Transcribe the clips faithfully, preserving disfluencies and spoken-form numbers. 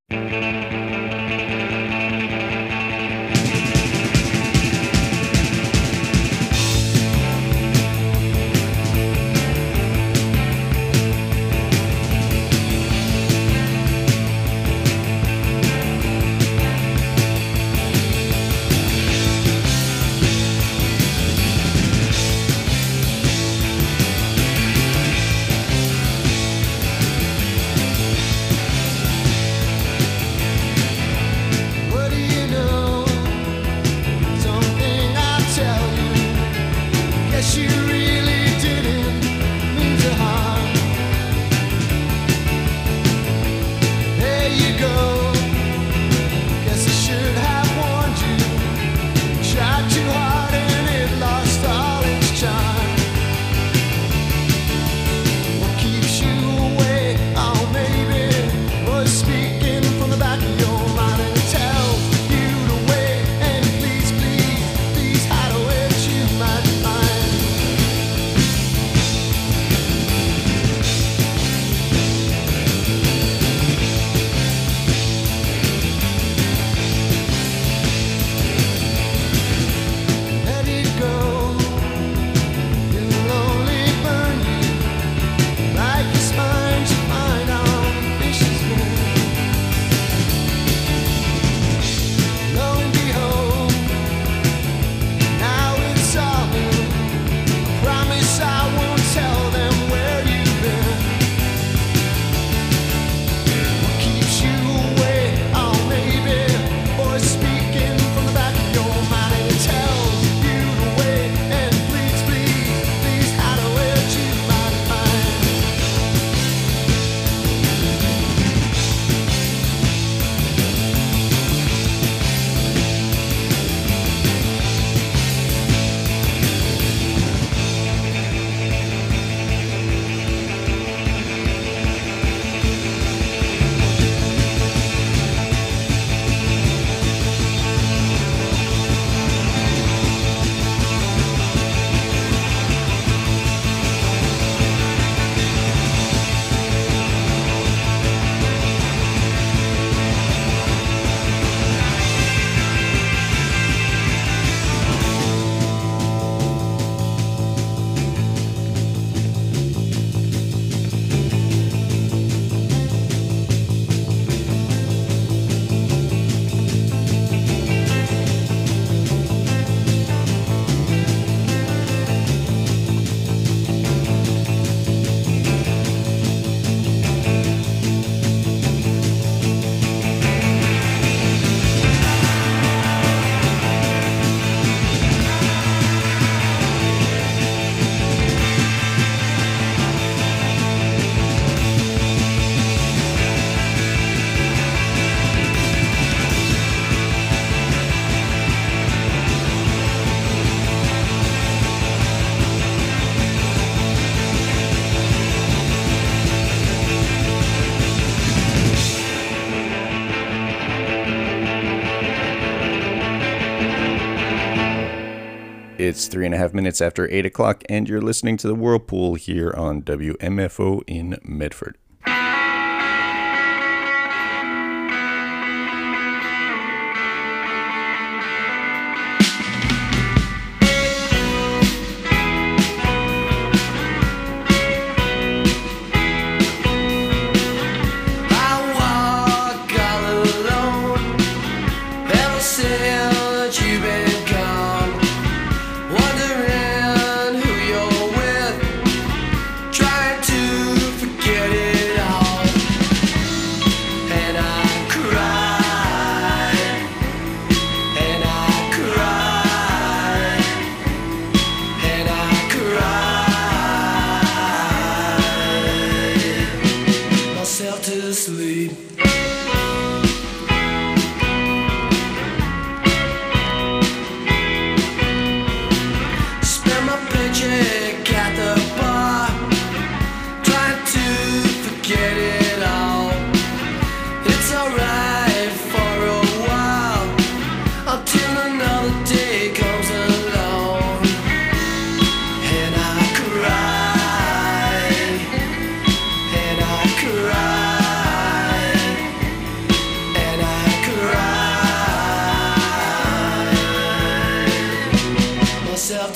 It's three and a half minutes after eight o'clock, and you're listening to the Whirlpool here on W M F O in Medford.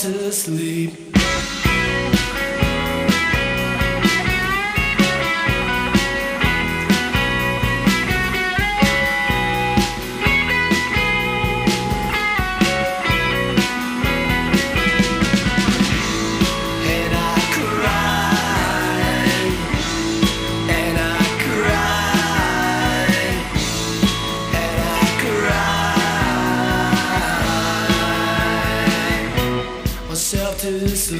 to sleep. To sleep.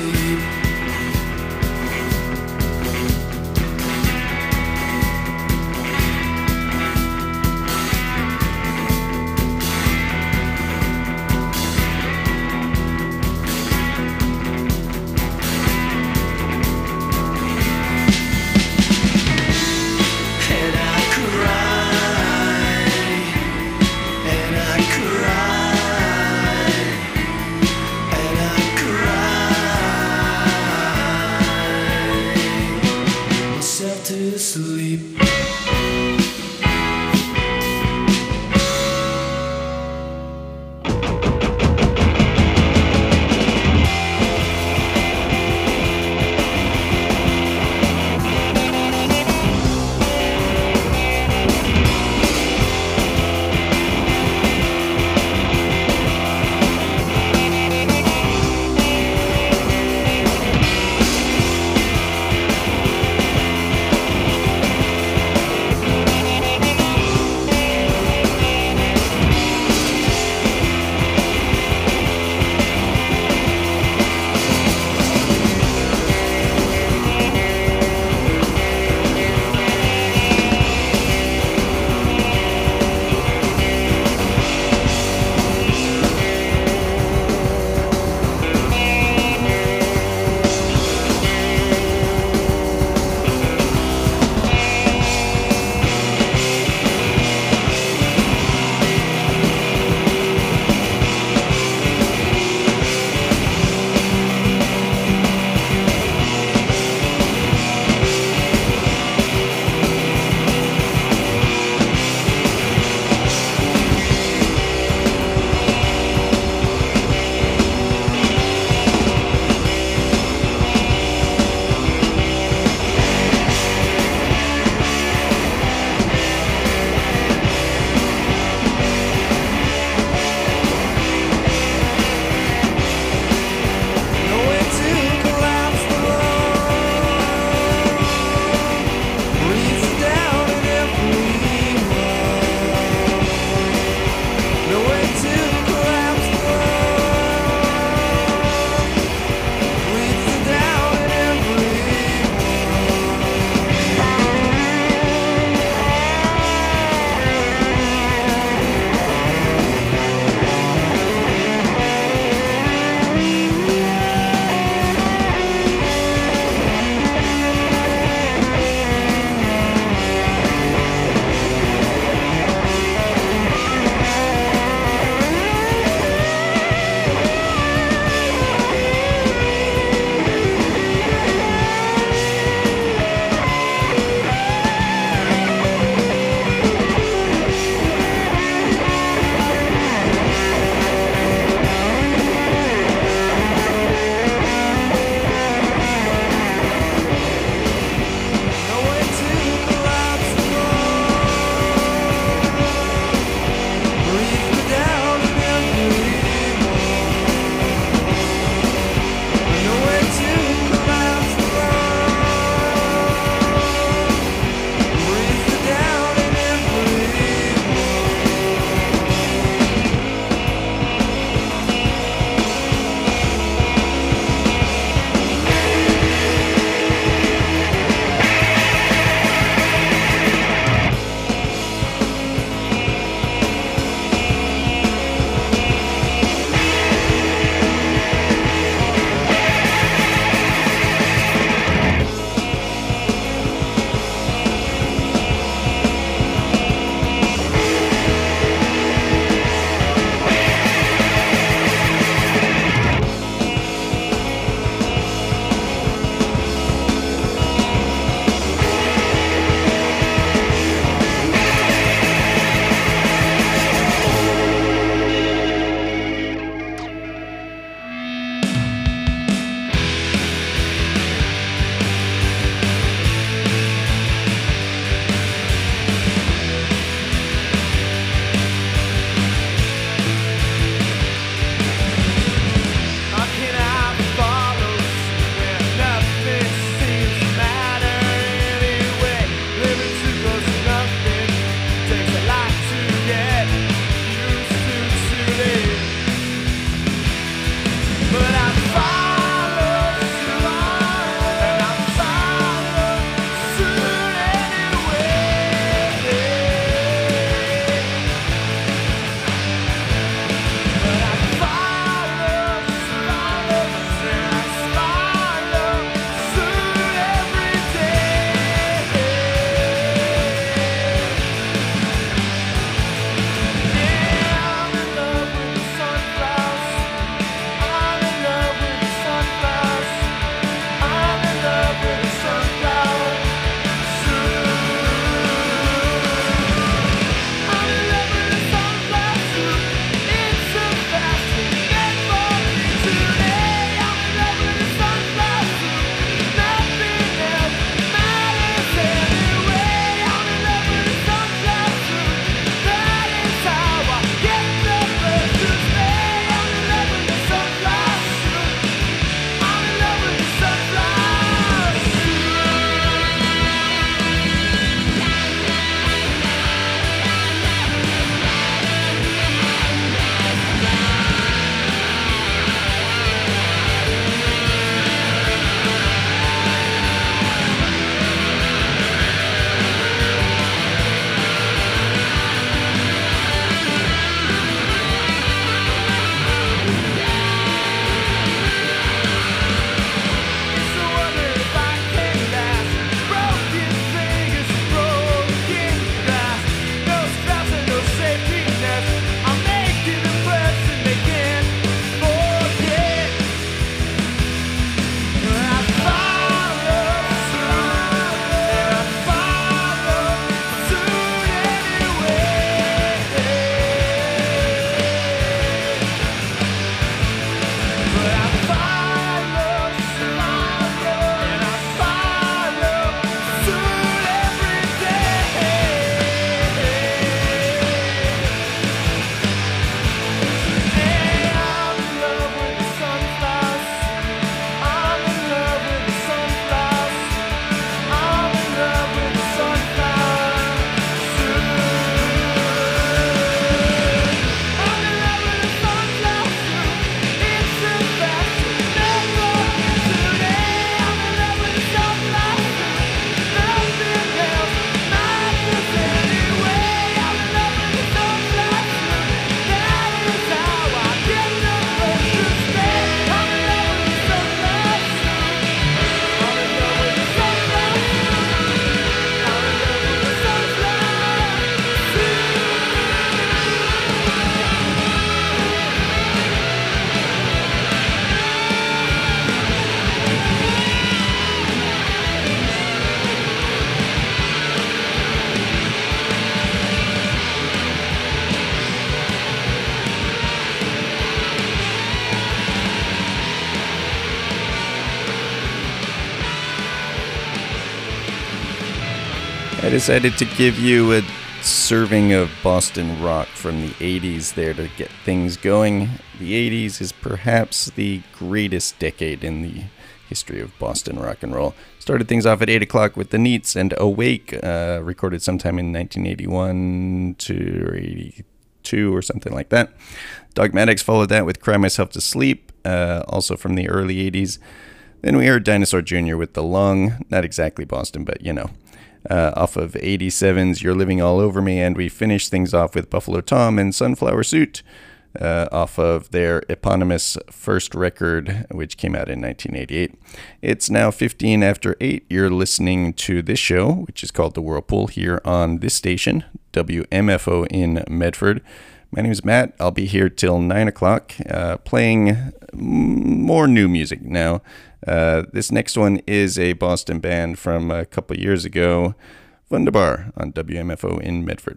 decided to give you a serving of Boston rock from the eighties there to get things going. The eighties is perhaps the greatest decade in the history of Boston rock and roll. Started things off at eight o'clock with The Neats and Awake, uh, recorded sometime in nineteen eighty-one to eighty-two or something like that. Dogmatics followed that with Cry Myself to Sleep, uh, also from the early eighties. Then we heard Dinosaur Junior with The Lung, not exactly Boston, but you know. Uh, off of eighty-seven's You're Living All Over Me, and we finished things off with Buffalo Tom and Sunflower Suit, uh, off of their eponymous first record, which came out in nineteen eighty-eight. It's now fifteen after eight. You're listening to this show, which is called The Whirlpool, here on this station, W M F O in Medford. My name is Matt. I'll be here till nine o'clock, uh, playing more new music now. Uh, this next one is a Boston band from a couple years ago, Wunderbar, on W M F O in Medford.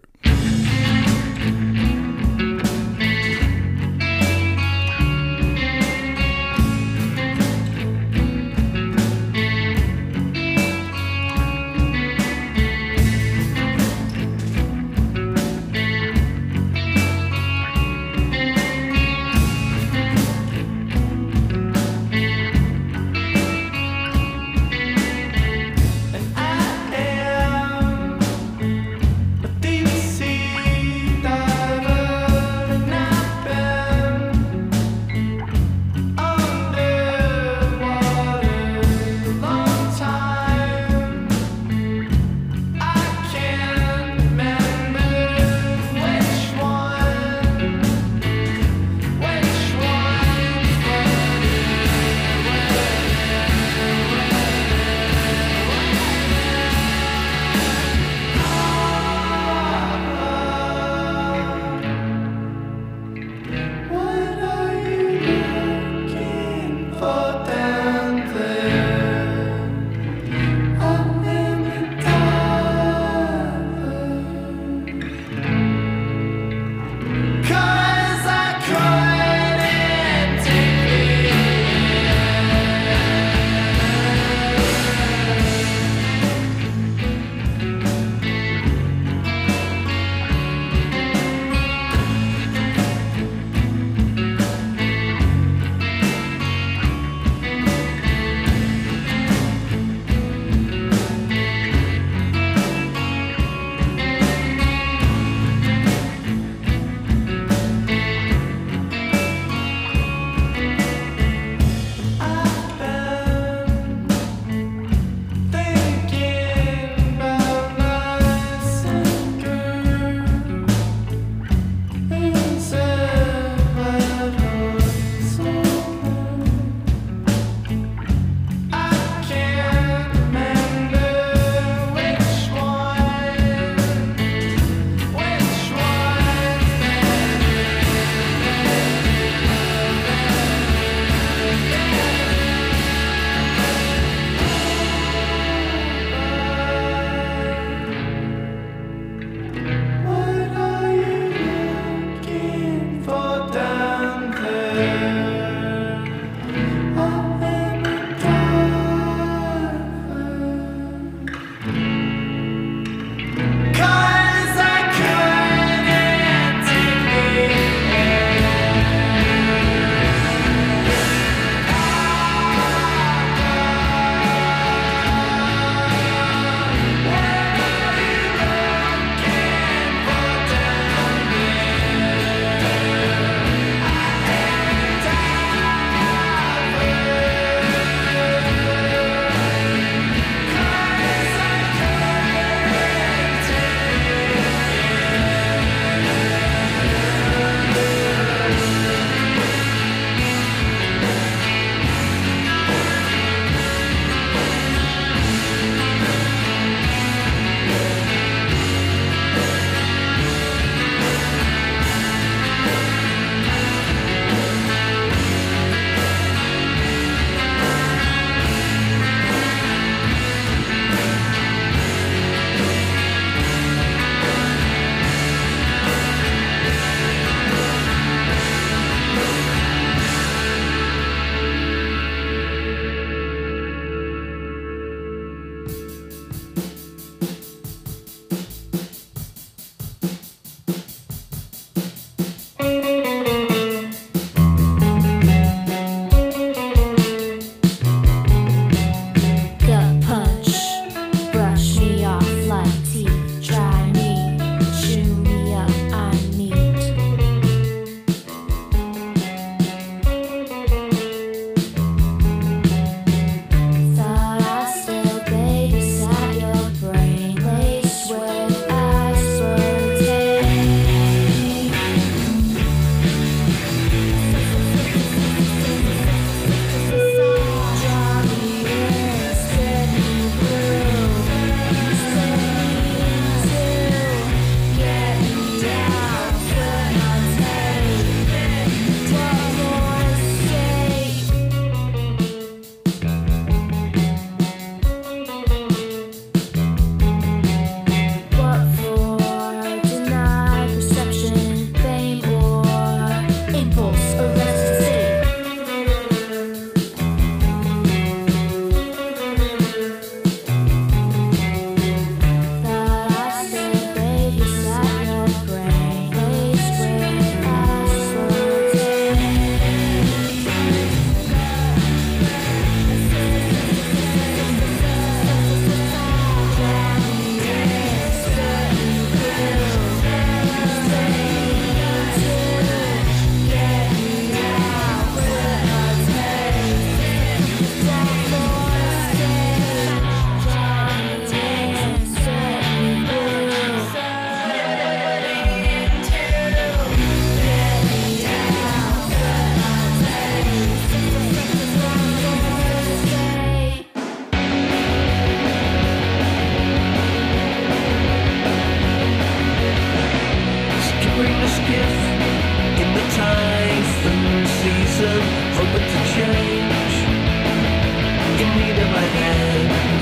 bring a skiff in the typhoon season, open to change, in need of a hand.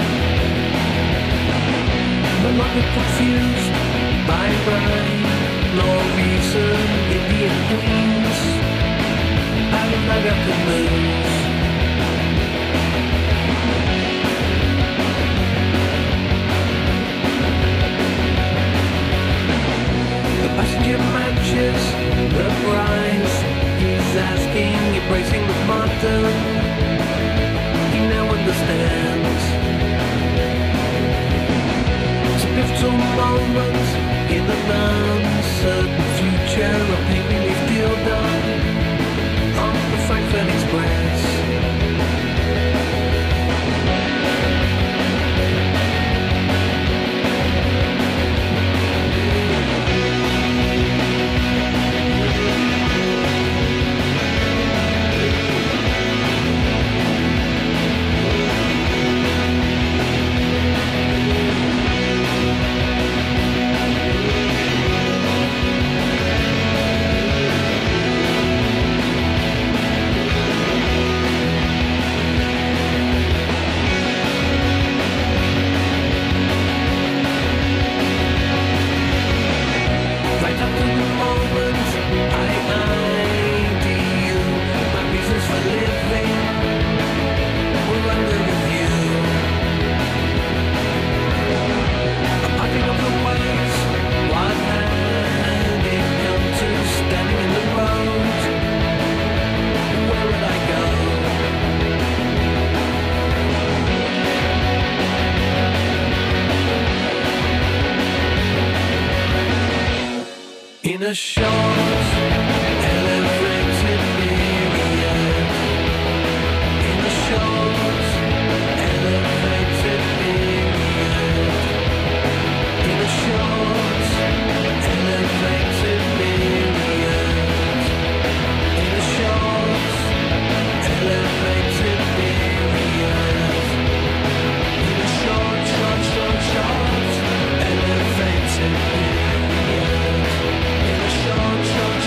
No longer confused by rhyme, nor reason, Indian queens, out of Naga canoes. The passenger matches the price he's asking, embracing the modern, he now understands. It's a pivotal moment in an uncertain future, a pink relief deal done on the Frankfurt Express. In a short, elevated period. In a short, elevated period. In a short, elevated period. In a short, elevated period. In a short, short, short, short, elevated period. Short, short,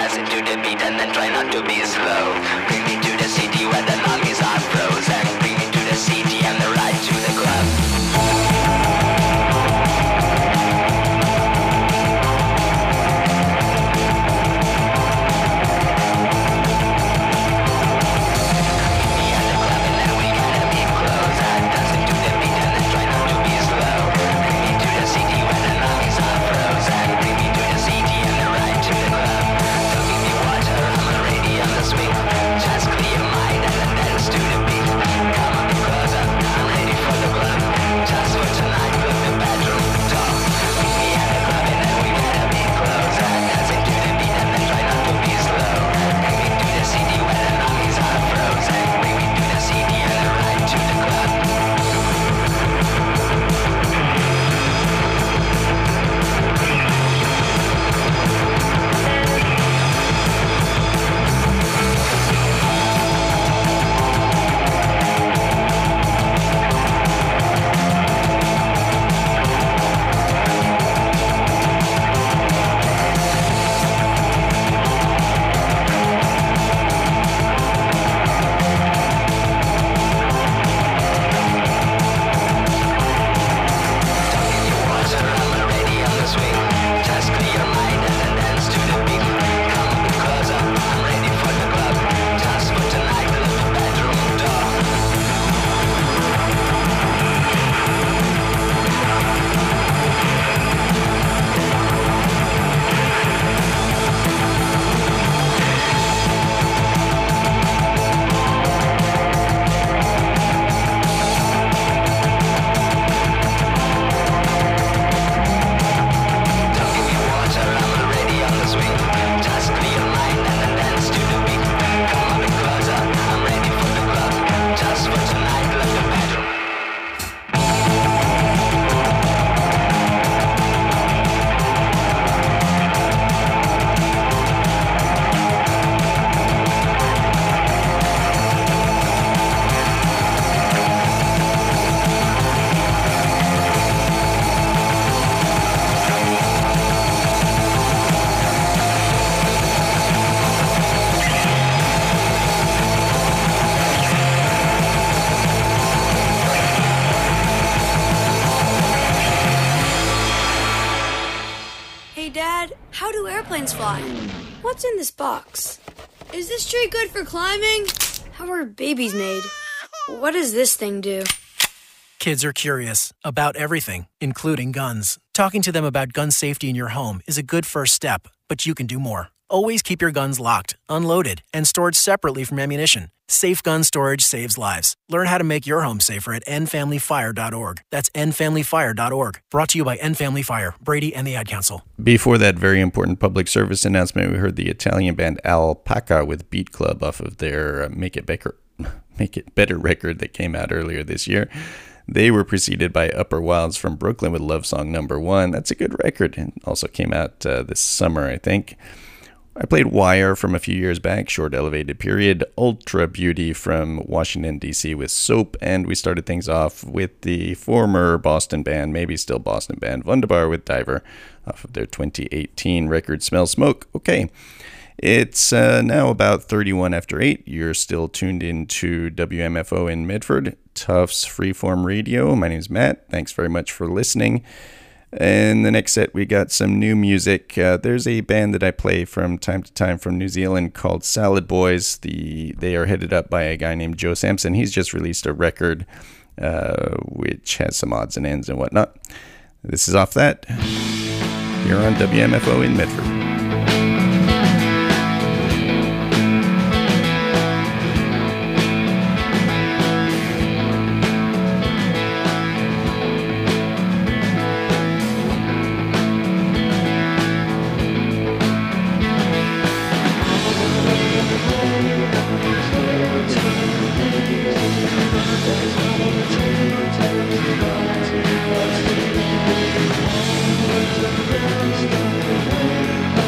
dancing to the beat and then try not to be slow. Bring me to the city where the lungs are frozen. Bring me to the city and the ride to the club. Fly. What's in this box? Is this tree good for climbing? How are babies made? What does this thing do? Kids are curious about everything, including guns. Talking to them about gun safety in your home is a good first step, but you can do more. Always keep your guns locked, unloaded, and stored separately from ammunition. Safe gun storage saves lives. Learn how to make your home safer at end family fire dot org. That's end family fire dot org. Brought to you by End Family Fire, Brady, and the Ad Council. Before that very important public service announcement, we heard the Italian band Alpaca with Beat Club off of their Make It Better, Make It Better record that came out earlier this year. They were preceded by Upper Wilds from Brooklyn with Love Song Number One. That's a good record, and also came out uh, this summer, I think. I played Wire from a few years back, Short Elevated Period, Ultra Beauty from Washington, D C with Soap, and we started things off with the former Boston band, maybe still Boston band, Wunderbar with Diver, off of their twenty eighteen record Smell Smoke. Okay, it's uh, now about thirty-one after eight. You're still tuned into W M F O in Medford, Tufts Freeform Radio. My name's Matt. Thanks very much for listening. In the next set, we got some new music. Uh, there's a band that I play from time to time from New Zealand called Salad Boys. The They are headed up by a guy named Joe Sampson. He's just released a record uh, which has some odds and ends and whatnot. This is off that. You're on W M F O in Medford. Thank you.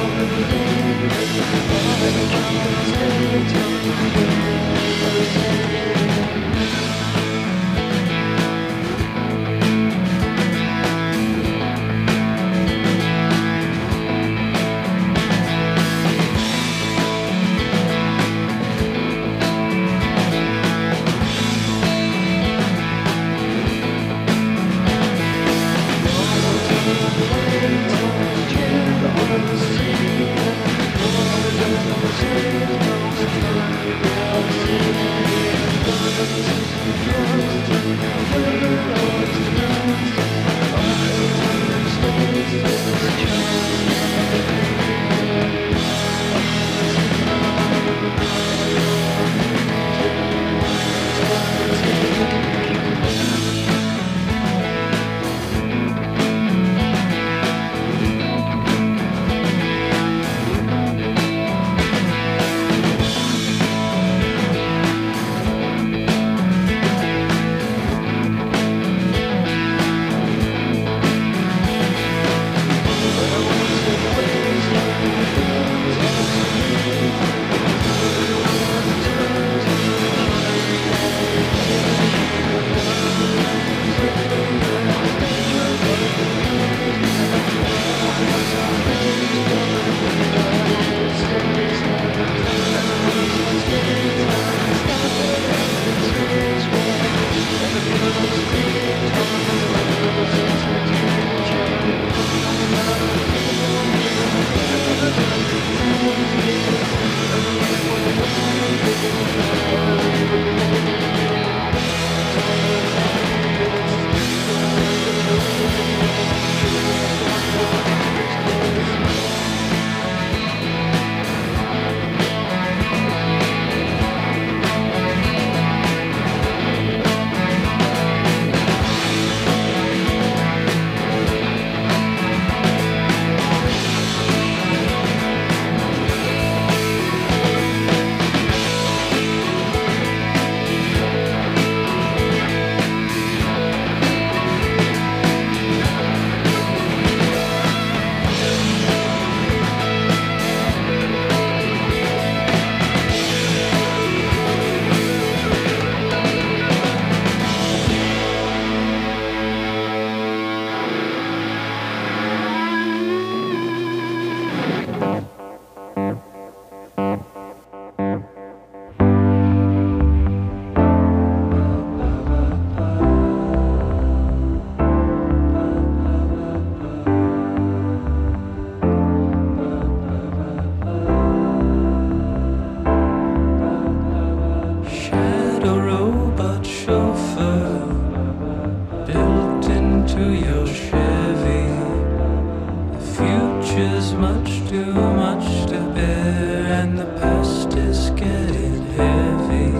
and the past is getting heavy.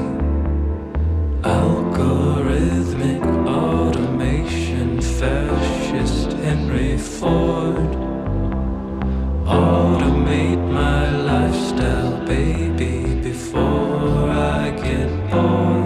Algorithmic automation, fascist Henry Ford. Automate my lifestyle, baby, before I get bored.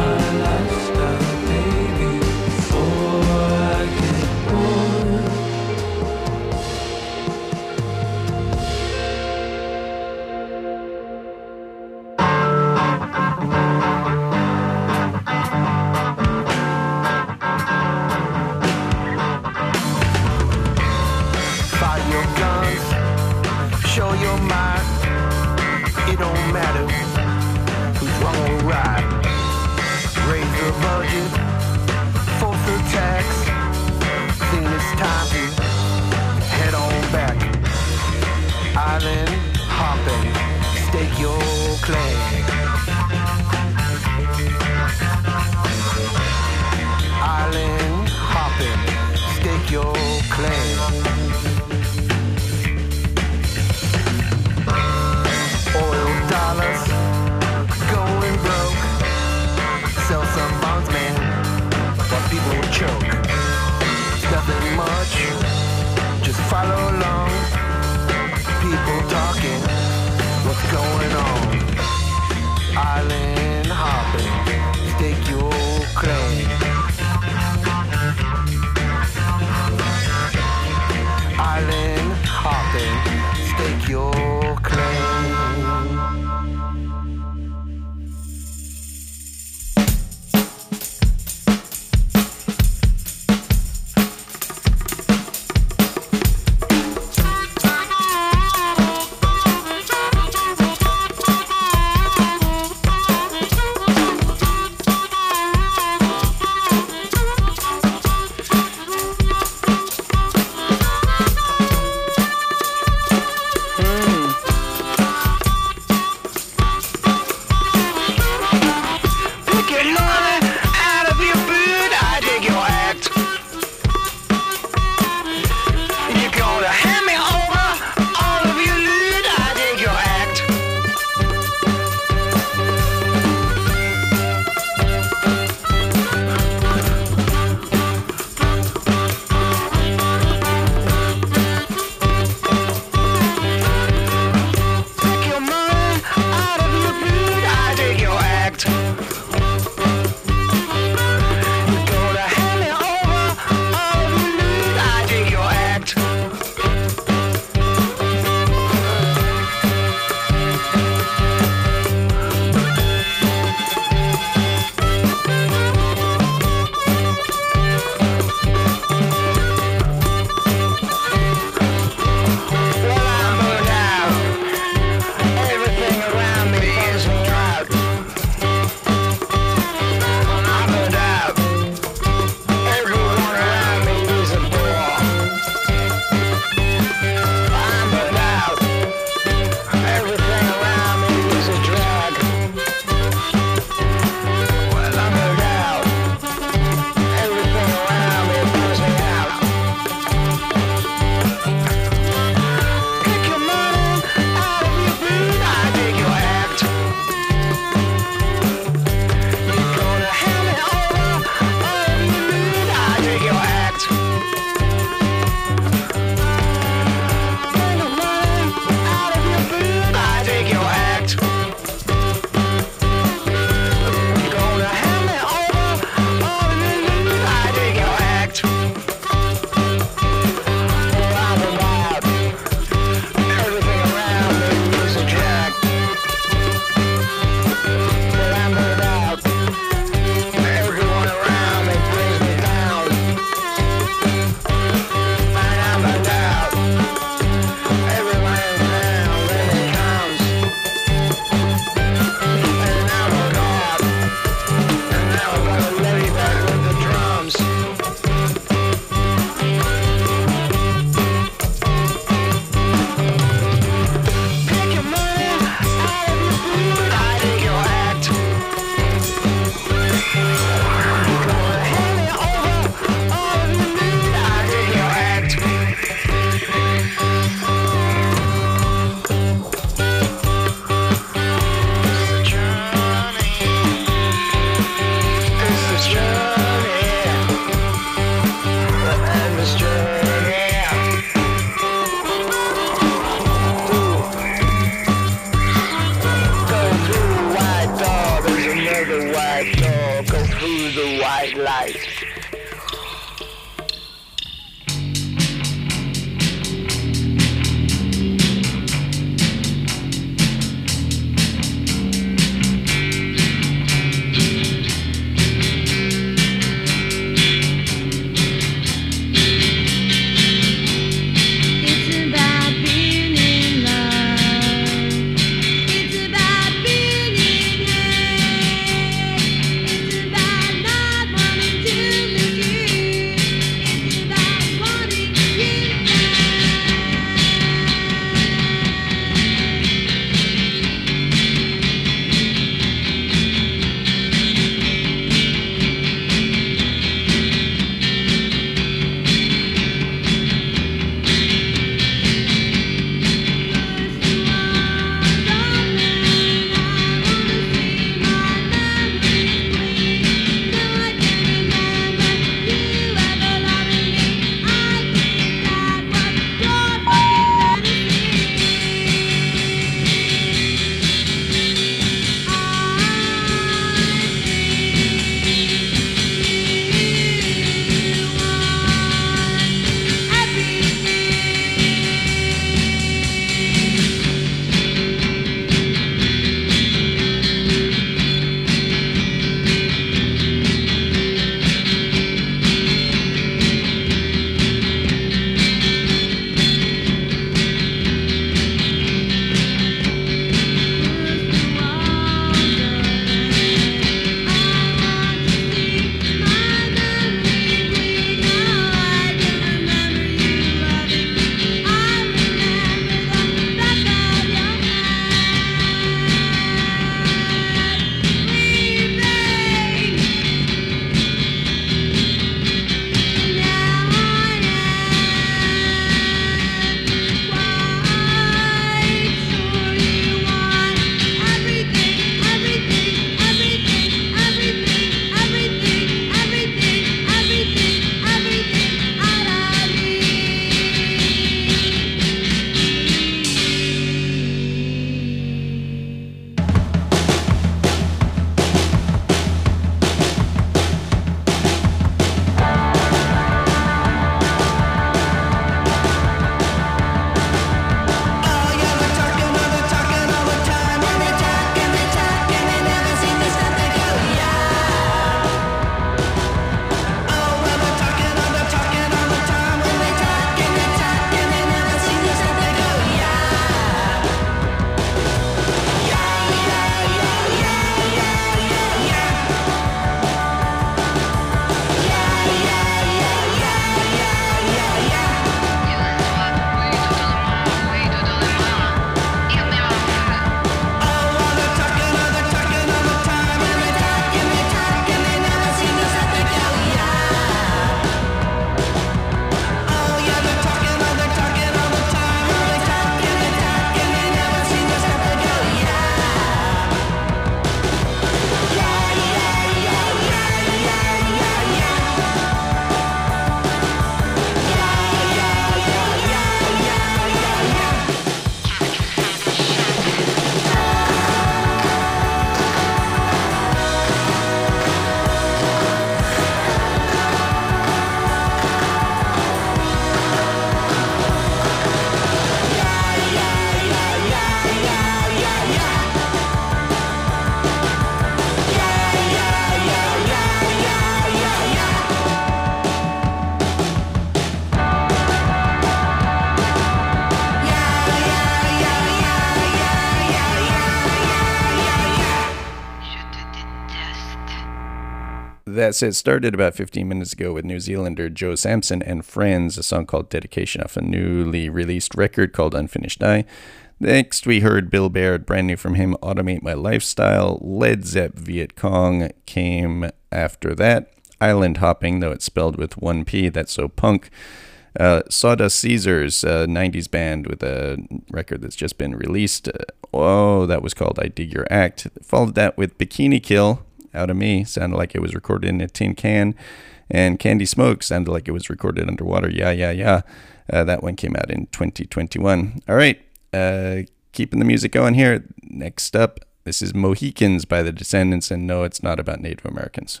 Uh, so it started about fifteen minutes ago with New Zealander Joe Sampson and Friends, a song called Dedication off a newly released record called Unfinished Eye. Next, we heard Bill Baird, brand new from him, Automate My Lifestyle. Led Zepp Viet Cong came after that. Island Hopping, though it's spelled with one P, that's so punk. Uh, Sawdust Caesars, a nineties band with a record that's just been released. Uh, oh, that was called I Dig Your Act. Followed that with Bikini Kill, Out of Me, sounded like it was recorded in a tin can. And Candy Smoke sounded like it was recorded underwater. Yeah, yeah, yeah. Uh, that one came out in twenty twenty-one. All right, uh, keeping the music going here. Next up, this is Mohicans by the Descendants, and no, it's not about Native Americans.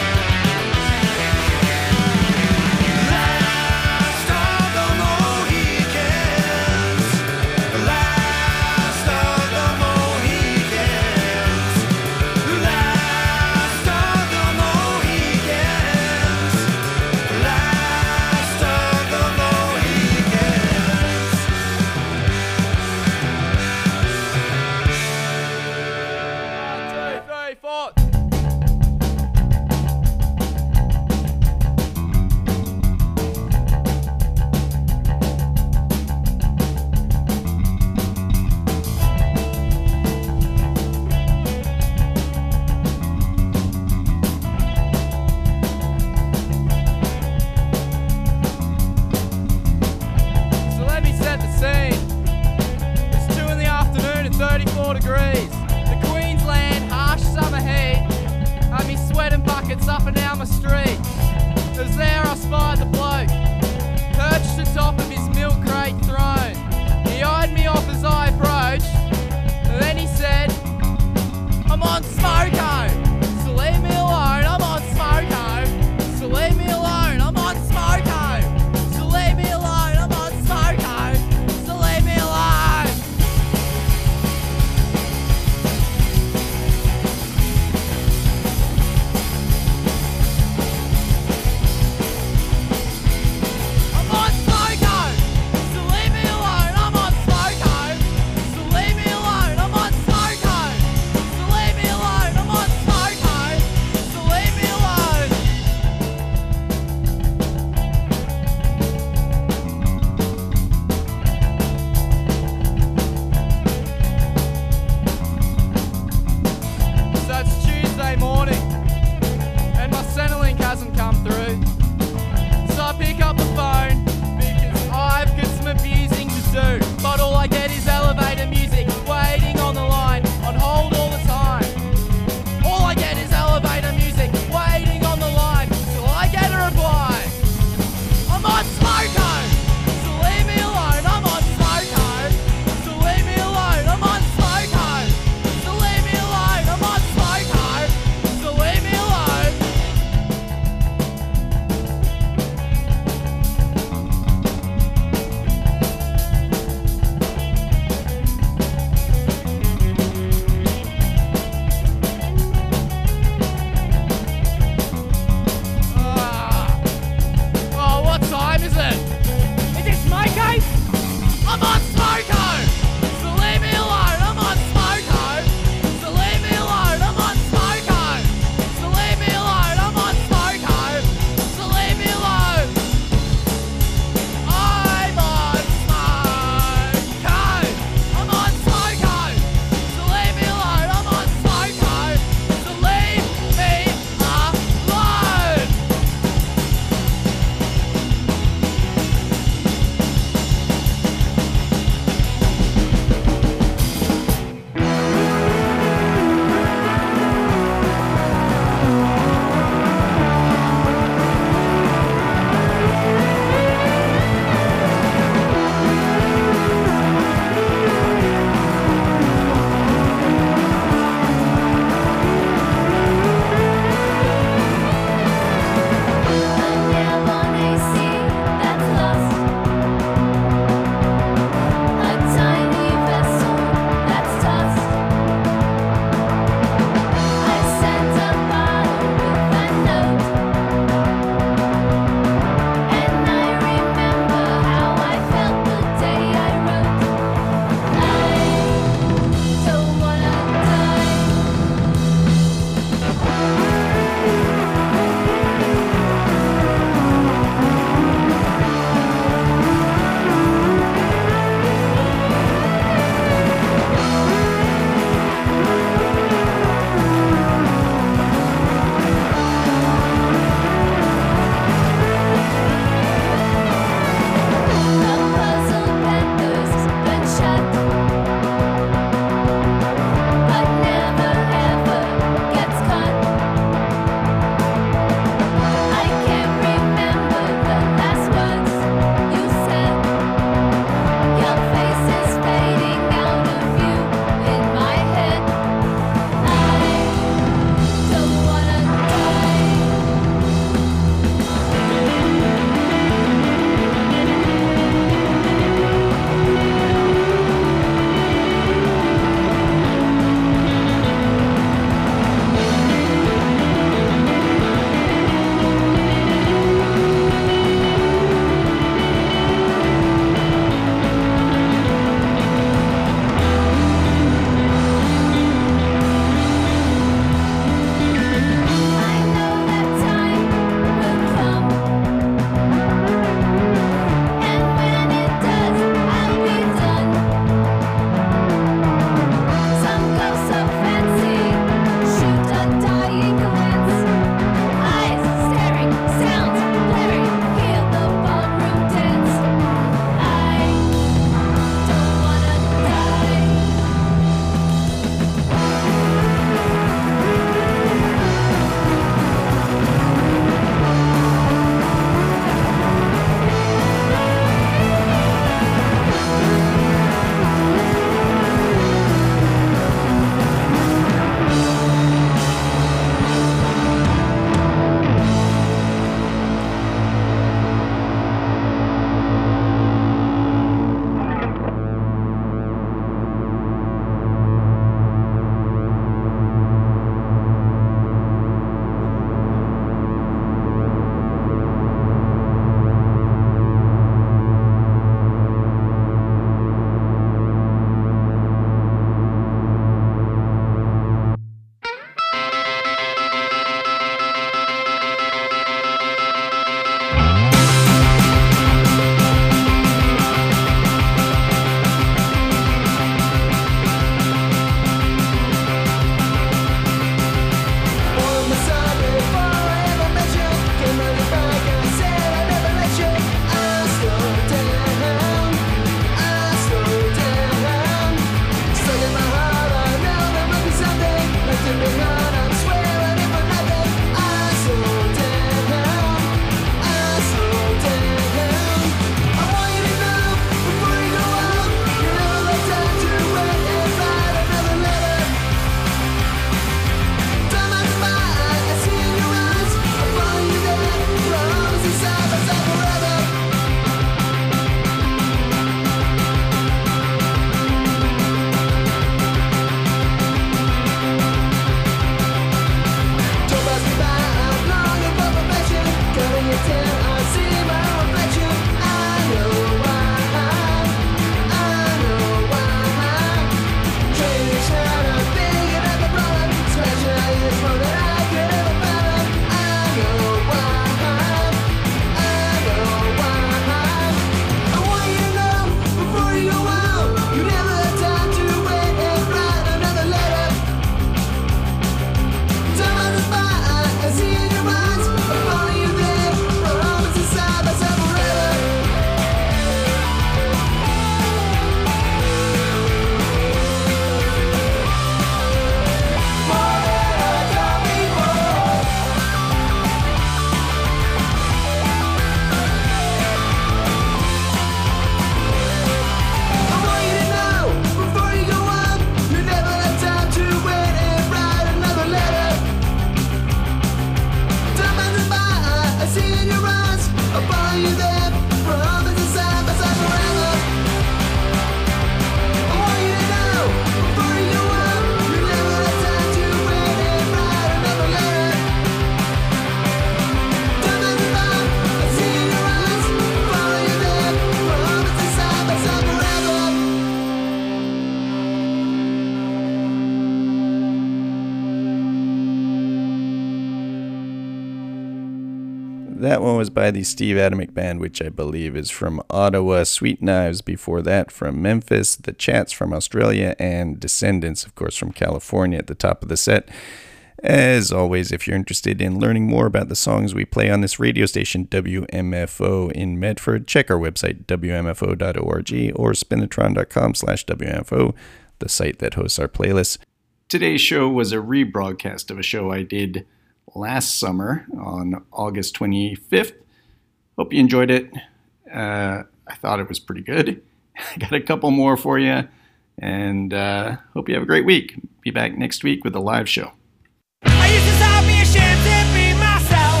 That one was by the Steve Atomic Band, which I believe is from Ottawa. Sweet Knives before that from Memphis. The Chats from Australia. And Descendants, of course, from California at the top of the set. As always, if you're interested in learning more about the songs we play on this radio station, W M F O in Medford, check our website, W M F O dot org or spinatron dot com slash W M F O, the site that hosts our playlists. Today's show was a rebroadcast of a show I did last summer on August twenty-fifth. Hope you enjoyed it. Uh, I thought it was pretty good. I got a couple more for you, and uh, hope you have a great week. Be back next week with a live show. I used to stop being ashamed to be myself.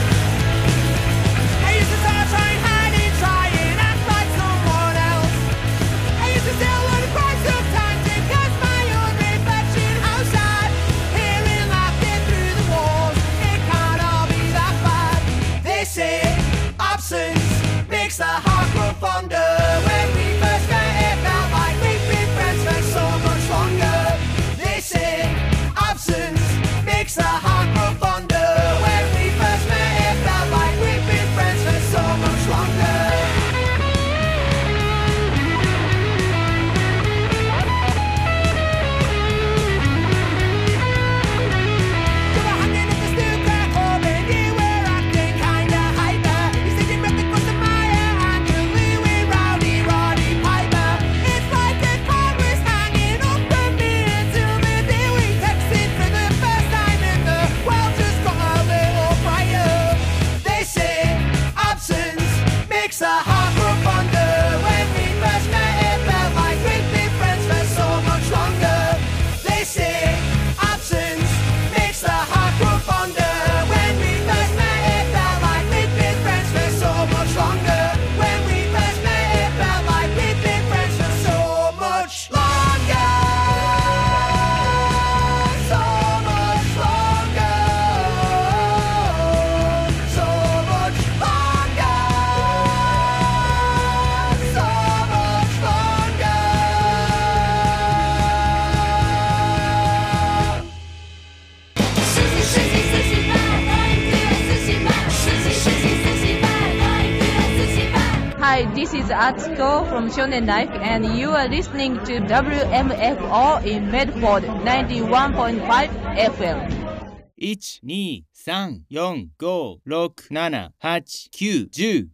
I used to start trying, hiding, trying, act like someone else. I used to still learn the price of time to cast my own reflection outside. Hearing laughter through the walls, it can't all be that bad. They say absence makes the heart grow fonder. When we first met, it felt like we'd been friends for so much longer. They say absence makes the heart grow fonder. When we first met, it felt like we'd been friends for so much longer. You were hanging up the steel crack open, you were acting kinda hyper. You said you met the cross of my hair and you knew we rowdy, Roddy Piper. It's like the car was hanging up from me until the day we texted for the first time. Well, just got a little brighter. They say absence makes the heart grow fonder. When we first met, it felt like we'd been friends for so much longer. They say absence makes the heart grow fonder. When we first met, it felt like we'd been friends for so much longer. When we first met, it felt like we'd been friends for so much longer. So much longer. So much longer. So much longer. Hi, this is Atsuko from Shonen Life, and you are listening to W M F O in Medford ninety-one point five F M. いち、に、さん、よん、ご、ろく、なな、はち、きゅう、じゅう